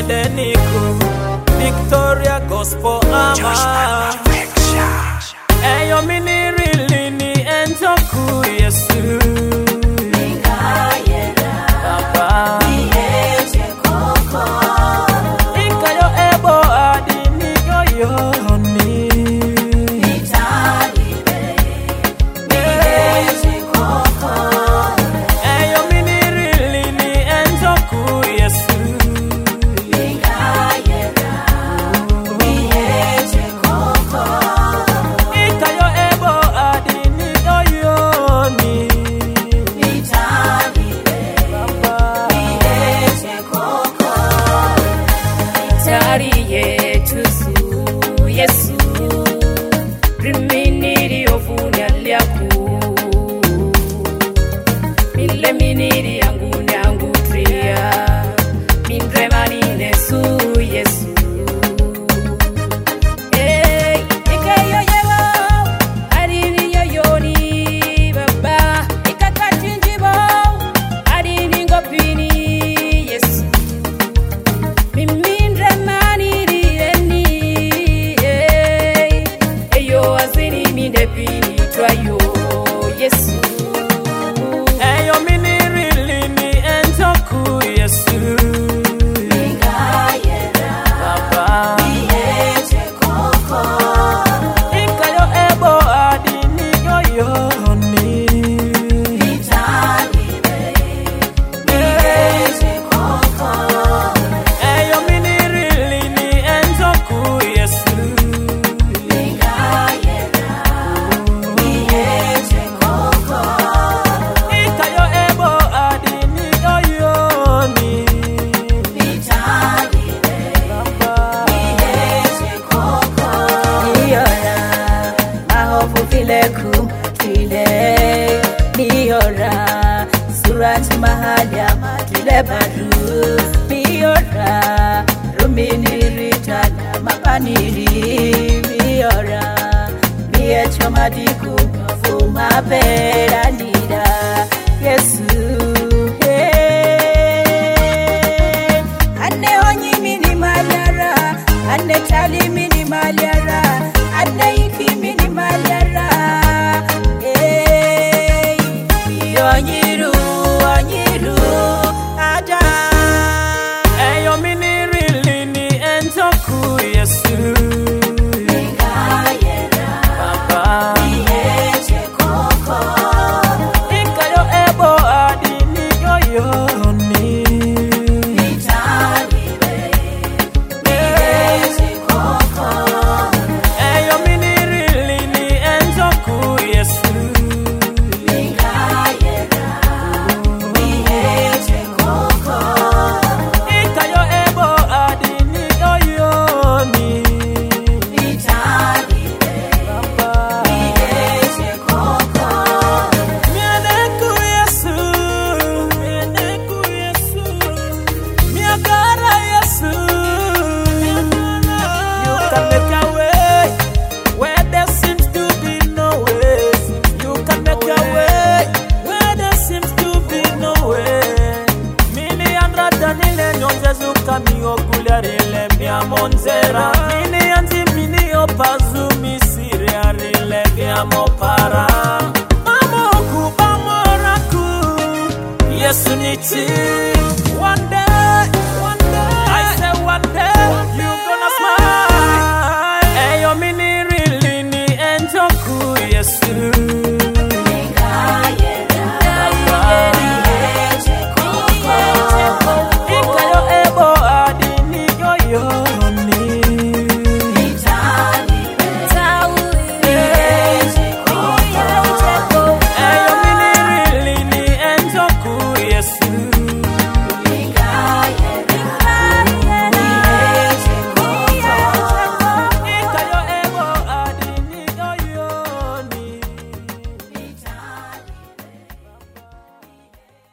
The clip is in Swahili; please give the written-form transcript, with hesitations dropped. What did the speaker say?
Edenico, Victoria Gospel Ama. Eyo mini really ni enjoku Yesu. Papa. Ikayo ebo adini yoyoni. Eyo mini really ni enjoku Yesu. Ikayo ebo adini yoyoni. Yesu riminiri ovunyaku mille miniri yangu nyangu tria mindremani nesu Yesu ikayo yewa adini yoyoni baba ikakatinjibo adini ngopini Yesu mindremani yo Yesu. Eyo mini really ni enjoku Yesu. Papa. Ikayo ebo adini yoyoni. Eyo mini really ni enjoku Yesu. Miora surat mahalia tule baru miora rumini ritana mapaniri miora miecho madiku fuma bera nida Yesu ane onyi mini malara ane tali mini malara ane iki mini malara Onyiru ada. Eyo mini really ni enjoku Yesu. Papa. Ikayo ebo adini yoyoni. Eyo mini really ni enjoku Yesu. Kami okuliarile mia monzera mini anti mini opazu misiriarile mia mopara mamo kubamoraku Yesu niti one day I say one day you gonna smile eyo mini really ni enjoku Yesu.